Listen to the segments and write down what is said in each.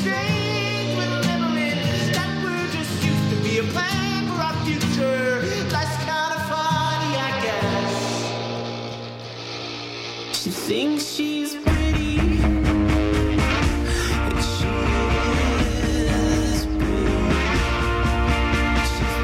strange with memories that were just used to be a plan for our future. Life's kind of funny, I guess. She thinks she's pretty, and she is pretty. She's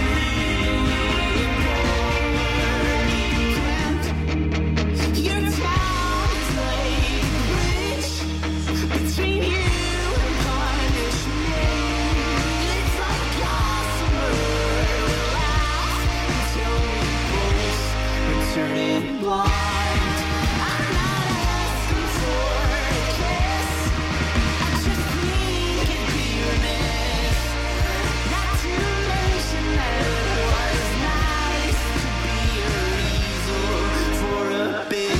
pretty. Your town is like a bridge between you and punishment. It's like gossamer laugh until we both return in blind. I'm not asking for a kiss. I just think it'd be remiss not to mention that it was nice to be your easel for a bit.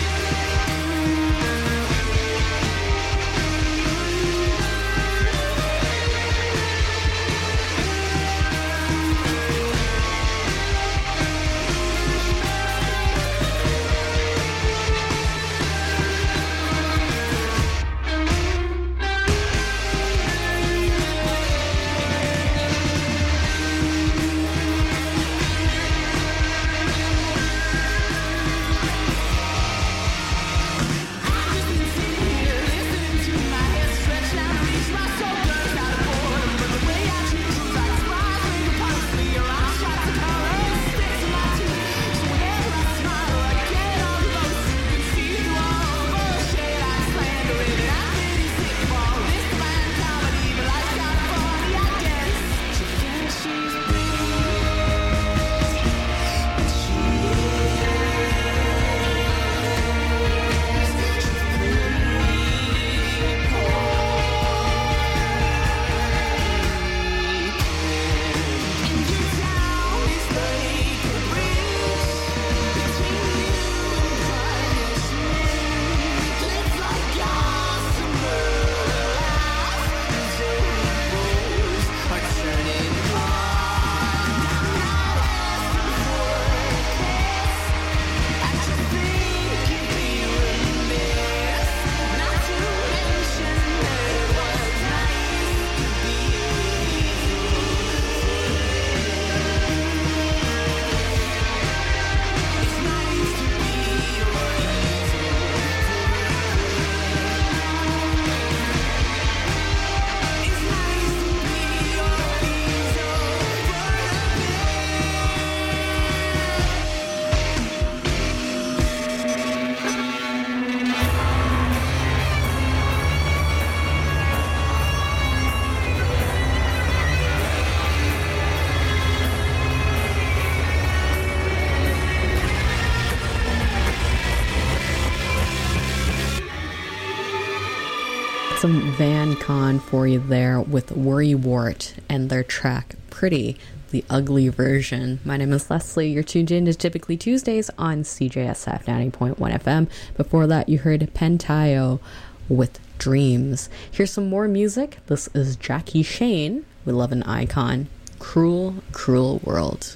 Some Van Con for you there with Worrywart and their track Pretty, the ugly version. My name is Leslie. You're tuned in to Typically Tuesdays on CJSF 90.1 FM. Before that, you heard Pentayo with Dreams. Here's some more music. This is Jackie Shane. We love an icon. Cruel, Cruel World.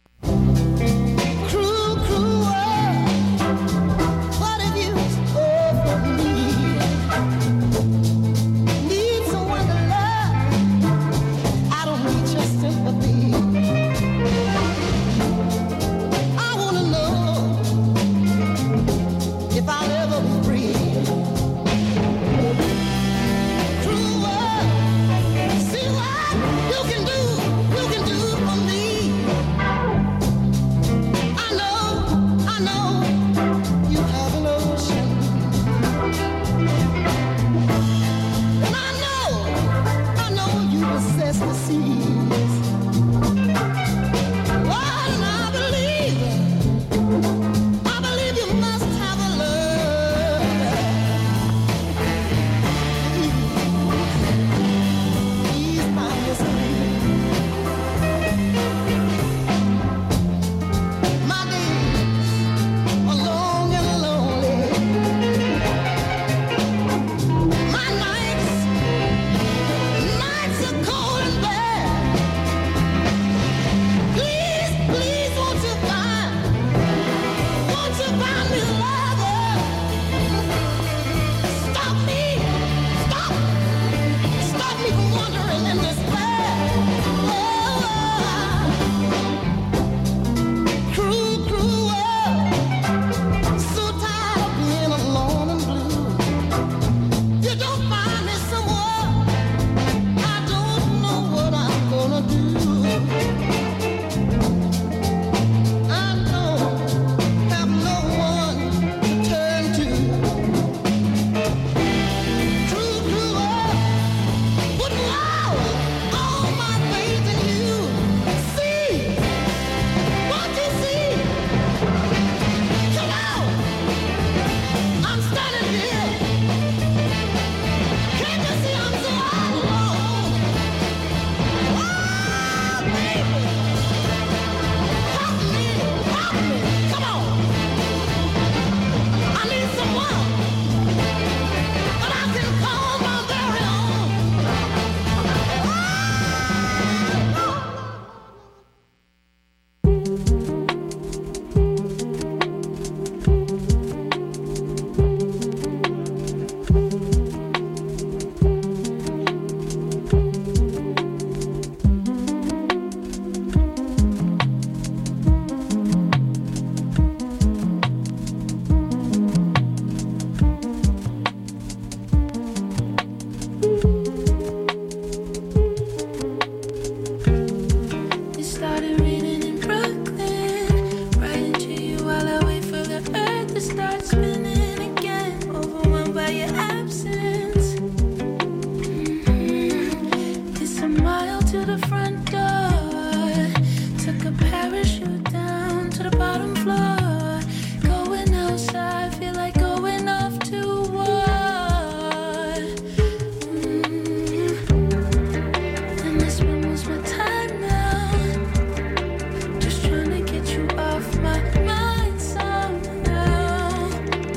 Cruel, cruel world, what have you offered me? Need someone to love, I don't need your sympathy. I wanna know if I'll ever be free. Cruel world, see what you can do for me. start spinning again, overwhelmed by your absence. It's a mile to the front door. Took a parachute down to the bottom floor. Going outside, feel like going off to war. And I spend most of my time now just trying to get you off my mind somehow.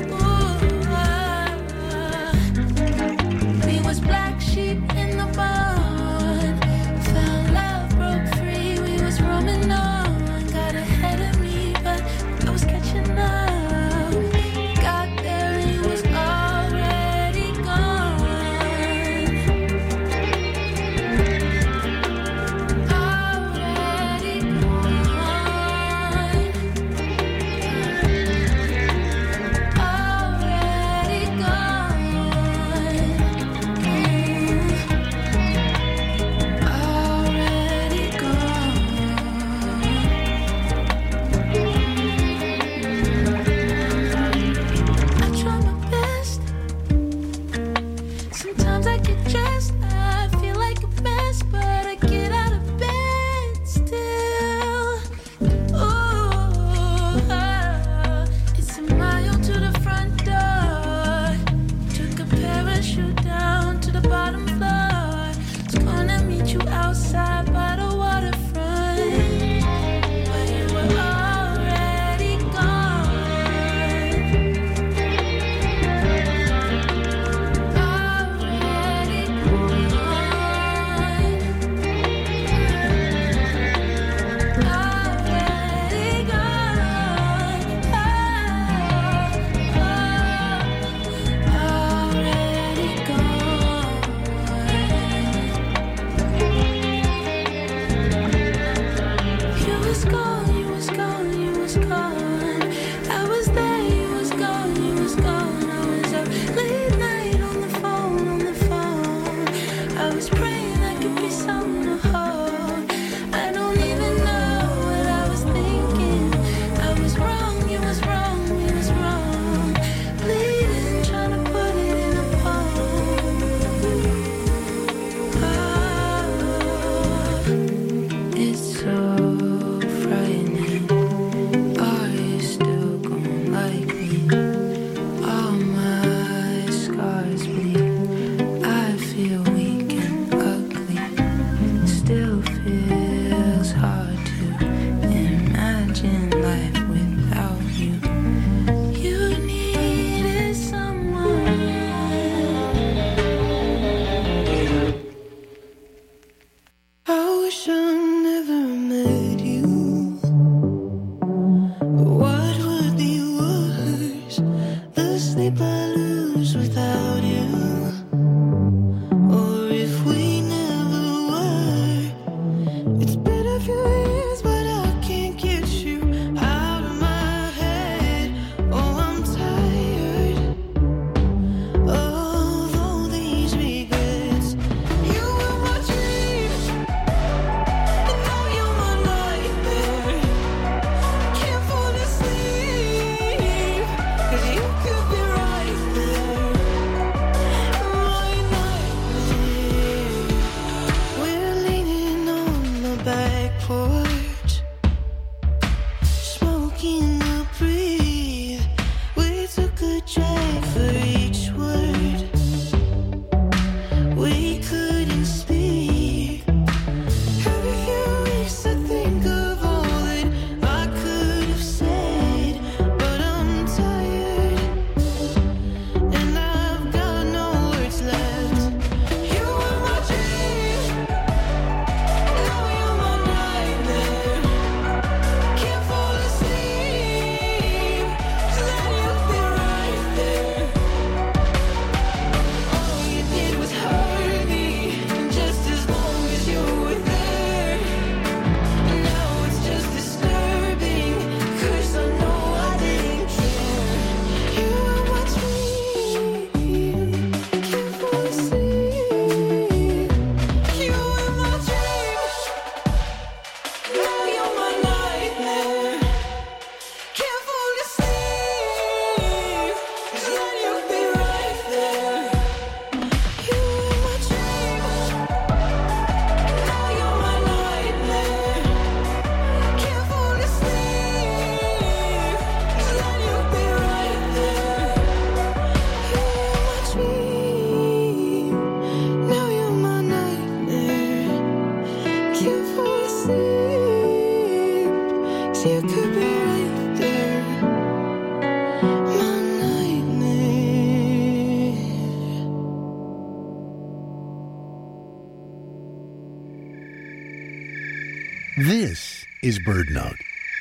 This is BirdNote.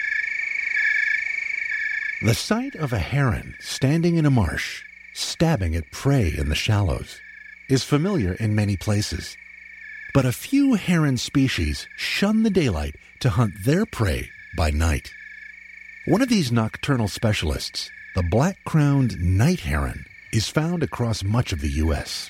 The sight of a heron standing in a marsh, stabbing at prey in the shallows, is familiar in many places. But a few heron species shun the daylight to hunt their prey by night. One of these nocturnal specialists, the black-crowned night heron, is found across much of the U.S.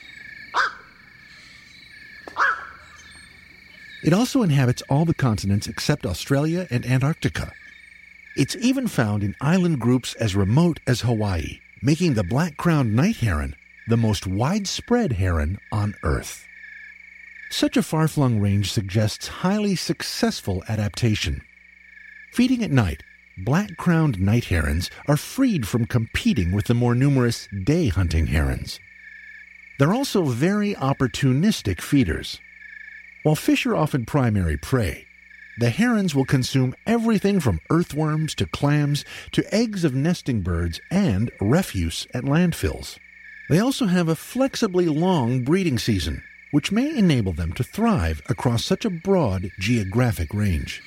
It also inhabits all the continents except Australia and Antarctica. It's even found in island groups as remote as Hawaii, making the black-crowned night heron the most widespread heron on Earth. Such a far-flung range suggests highly successful adaptation. Feeding at night, black-crowned night herons are freed from competing with the more numerous day-hunting herons. They're also very opportunistic feeders. While fish are often primary prey, the herons will consume everything from earthworms to clams to eggs of nesting birds and refuse at landfills. They also have a flexibly long breeding season, which may enable them to thrive across such a broad geographic range.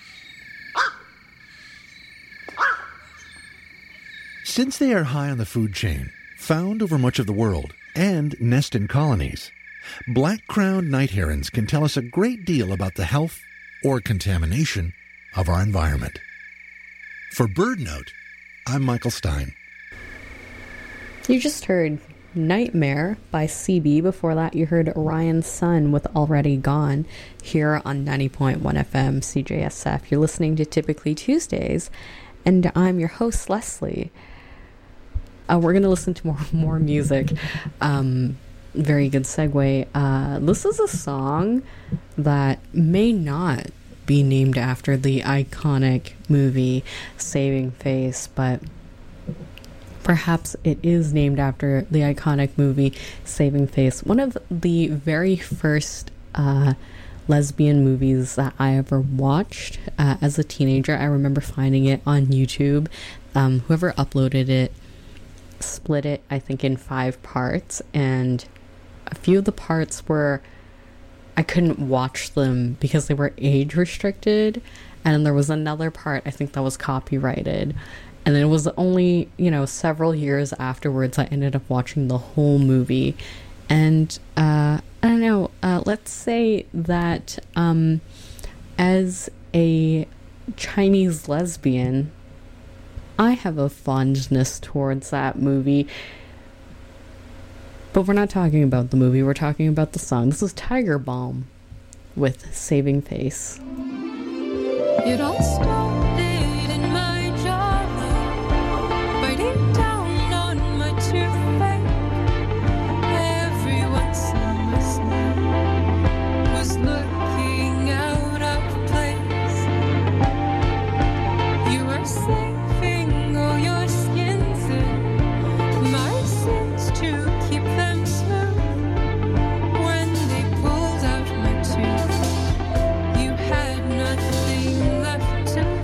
Since they are high on the food chain, found over much of the world, and nest in colonies, black-crowned night herons can tell us a great deal about the health or contamination of our environment. For BirdNote, I'm Michael Stein. You just heard Nightmare by CB. Before that, you heard Ryan's Son with Already Gone here on 90.1 FM CJSF. You're listening to Typically Tuesdays, and I'm your host, Leslie. We're going to listen to more music. Very good segue. This is a song that may not be named after the iconic movie Saving Face, but perhaps it is named after the iconic movie Saving Face. One of the very first lesbian movies that I ever watched as a teenager. I remember finding it on YouTube. Whoever uploaded it split it, I think, in 5 parts, and a few of the parts were, I couldn't watch them because they were age restricted, and then there was another part, I think, that was copyrighted, and then it was only, several years afterwards I ended up watching the whole movie. And I don't know, let's say that as a Chinese lesbian, I have a fondness towards that movie. But we're not talking about the movie, we're talking about the song. This is Tiger Balm with Saving Face. It all started in my jawline, biting down on my toothache. Everyone saw my smile was looking out of place. You were saving all your skins and my sins to keep them smooth. When they pulled out my tooth, you had nothing left to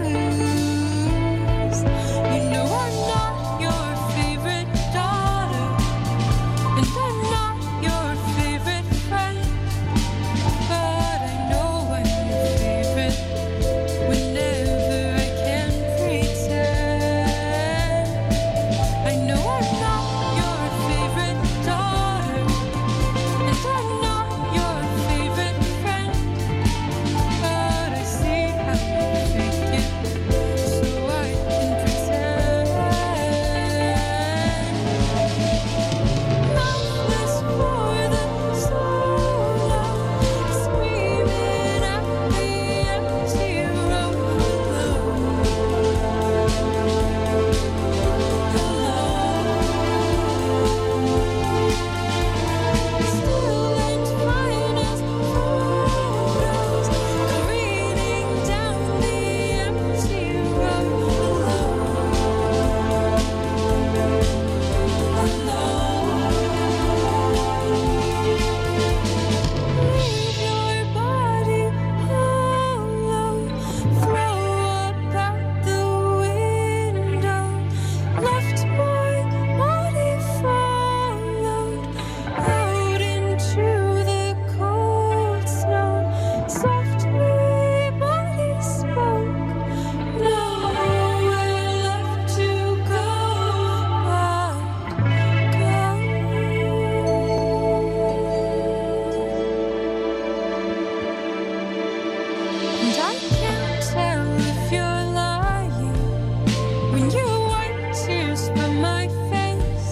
but my face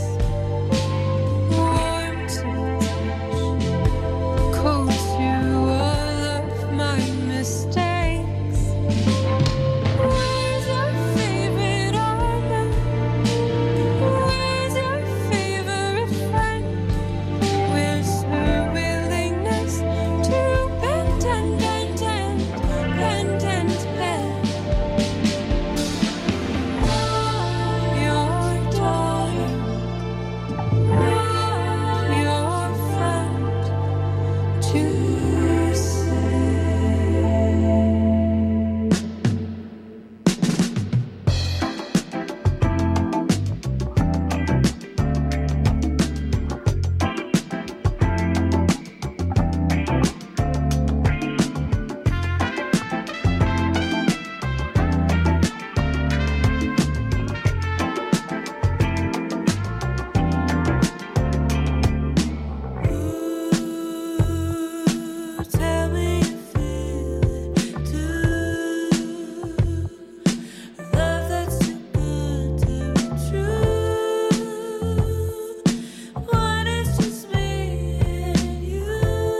warm to touch, cold to all of my mistakes. Where's your favorite armor? Where's your favorite friend? Where's her willingness to bend and bend and bend and bend? Your daughter, your friend to say. Tell me you feel it too. Love that's too good to be true. When it's just me and you,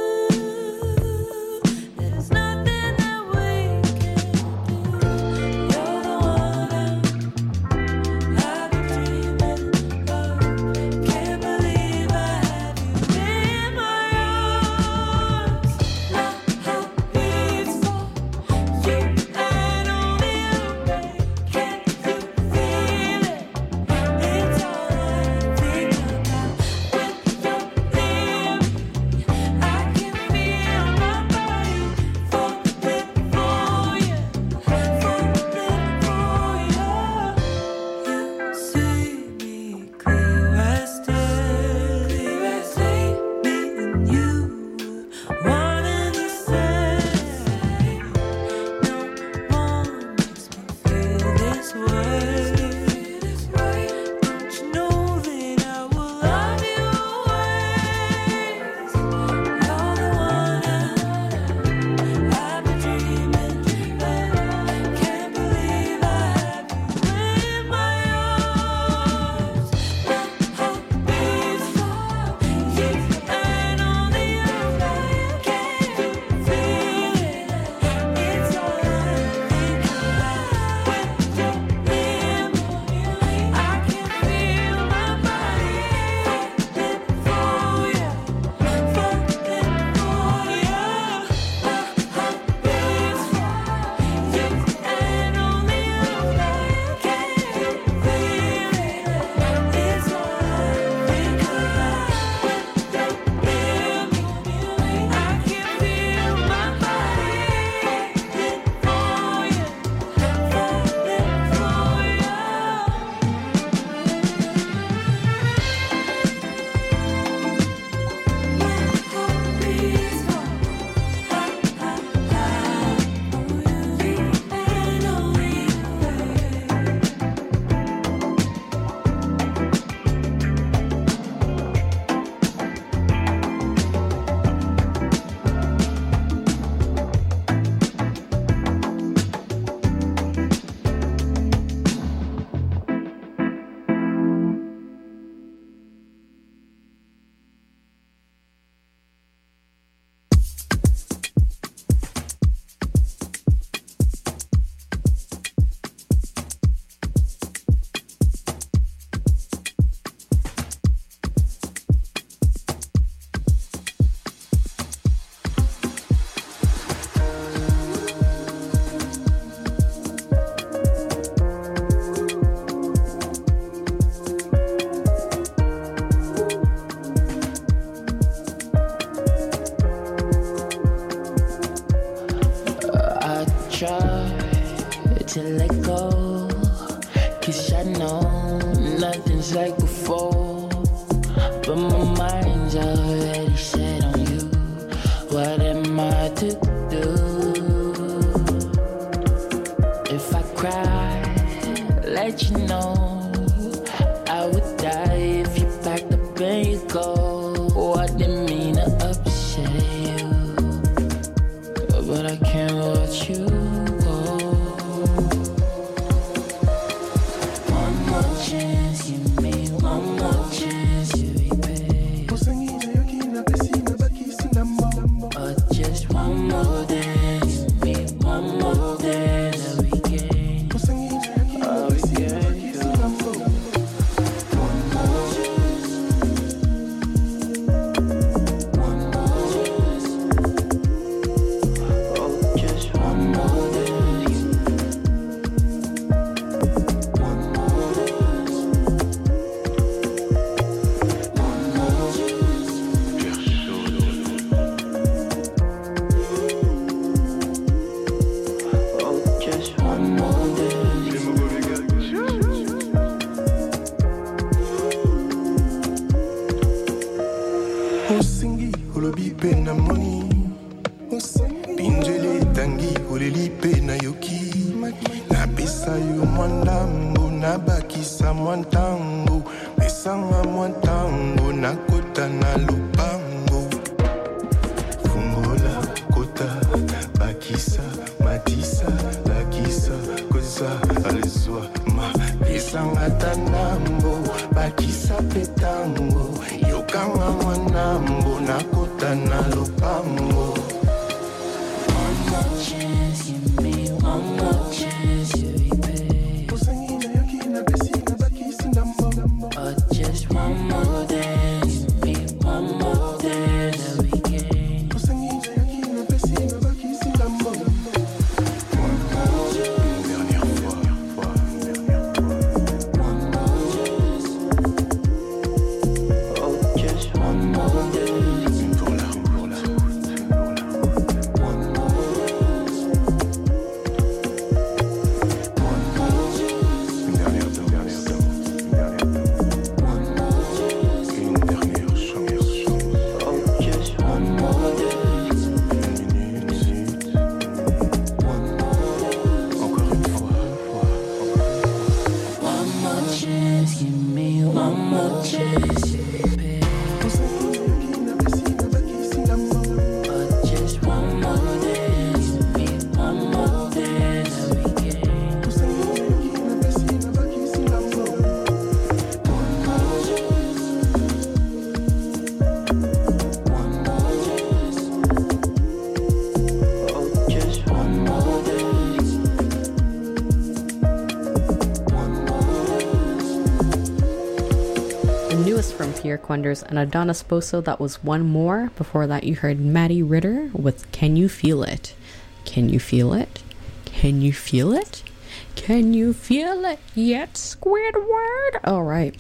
there's nothing that we can do. You're the one I've been dreaming of. Can't believe I have you in my arms. My heart beats for you and only you, babe. Can't you feel it? It's all I think about. When you're near me, I can feel my body falling for you, falling for you. You see me clear as day, me and you were one and the same. No one makes me feel this way. Don't you know that I will love you always? You're the one I've been dreaming of. Can't believe I have you in my arms. My heart beats for you and only you, babe. Can't you feel it? It's all I think about. When you're near me, I can feel my body falling for you, falling for you. My heart beats for you and only you, babe. Can't you feel it? It's all I think about. When you're near me, I can feel my body falling for you, to let go, 'cause I know nothing's like before, but my mind's already set on you. What am I to do? If I cry, let you know I would die if you packed up and you go. Oh, I didn't mean to upset you, but I can't watch you go. One more chance, you pe na moni pinjele tangi oleli pe na yoki napesa yo mwandambo nabakisa mwantango pesanga mwantango nakota na lupango fungola kota bakisa matisa lakisa koza alizwa ma pesanga tanambo bakisa petango yokanga mwanambo nakota na lupango. One more chance, give me one more chance to repay. Or just one more dance, give me one more dance that we can. Oh, just one more dance. Pierre Quenders and Adonis Boso. That was One More. Before that, you heard Maddie Ritter with Can You Feel It? Can you feel it? Can you feel it? Can you feel it yet, Squidward? All right.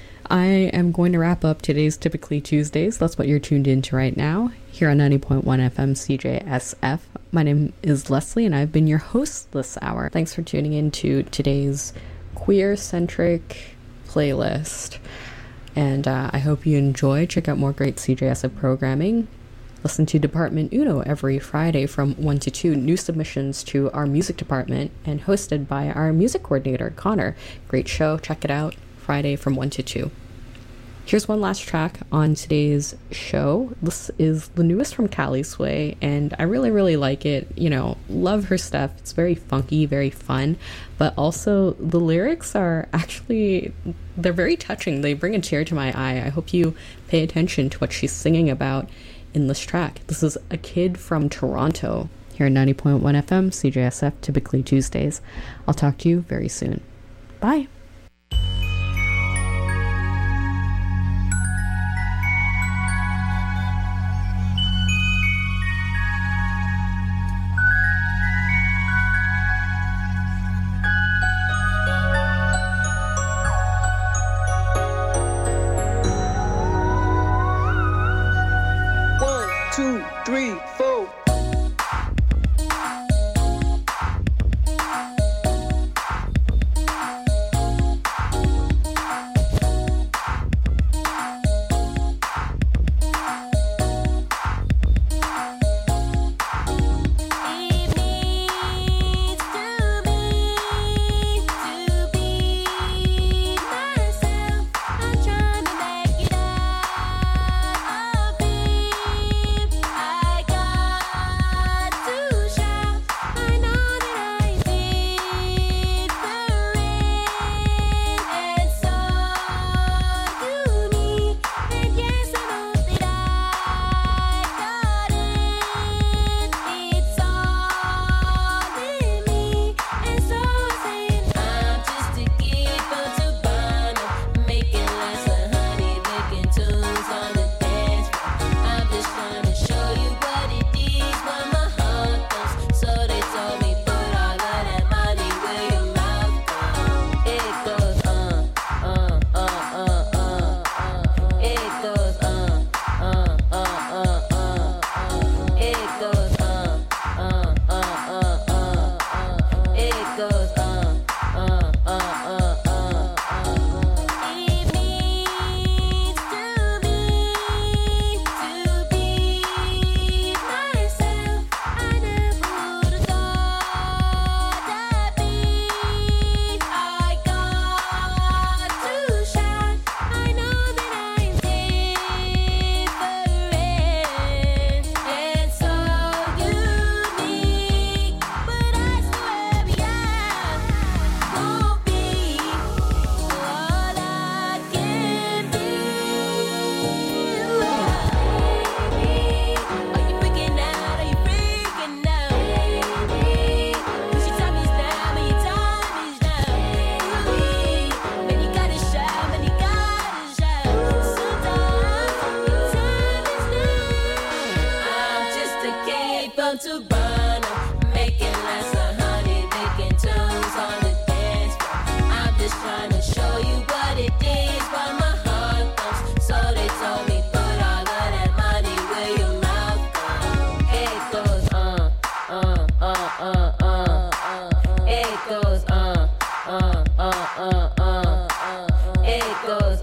I am going to wrap up today's Typically Tuesdays. That's what you're tuned into right now here on 90.1 FM CJSF. My name is Leslie, and I've been your host this hour. Thanks for tuning in to today's queer-centric playlist. And I hope you enjoy. Check out more great CJSF programming. Listen to Department Uno every Friday from 1 to 2. New submissions to our music department and hosted by our music coordinator, Connor. Great show. Check it out. Friday from 1 to 2. Here's one last track on today's show. This is the newest from Cali Sway, and I really, really like it. You know, love her stuff. It's very funky, very fun, but also the lyrics are actually, they're very touching. They bring a tear to my eye. I hope you pay attention to what she's singing about in this track. This is A Kid from Toronto here at 90.1 FM, CJSF, Typically Tuesdays. I'll talk to you very soon. Bye. goes,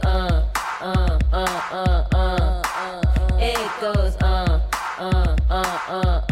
it goes,